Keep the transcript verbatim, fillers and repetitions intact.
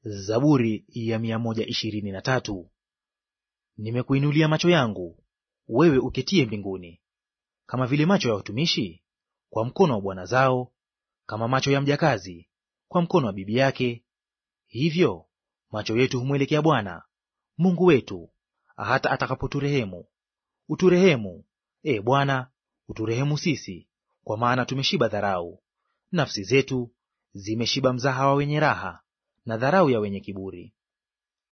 Zaburi ya mia moja ishirini na tatu. Nimekuinulia macho yangu, wewe uketie mbinguni, kama vile macho ya watumishi kwa mkono wa bwana zao, kama macho ya mjakazi kwa mkono wa bibi yake, hivyo macho yetu humwelekea Bwana Mungu wetu, hata atakapoturehemu. Uturehemu, e Bwana, uturehemu sisi, kwa maana tumeshiba dharau. Nafsi zetu zimeshiba mzaha wa wenye raha, na dharau ya wenye kiburi.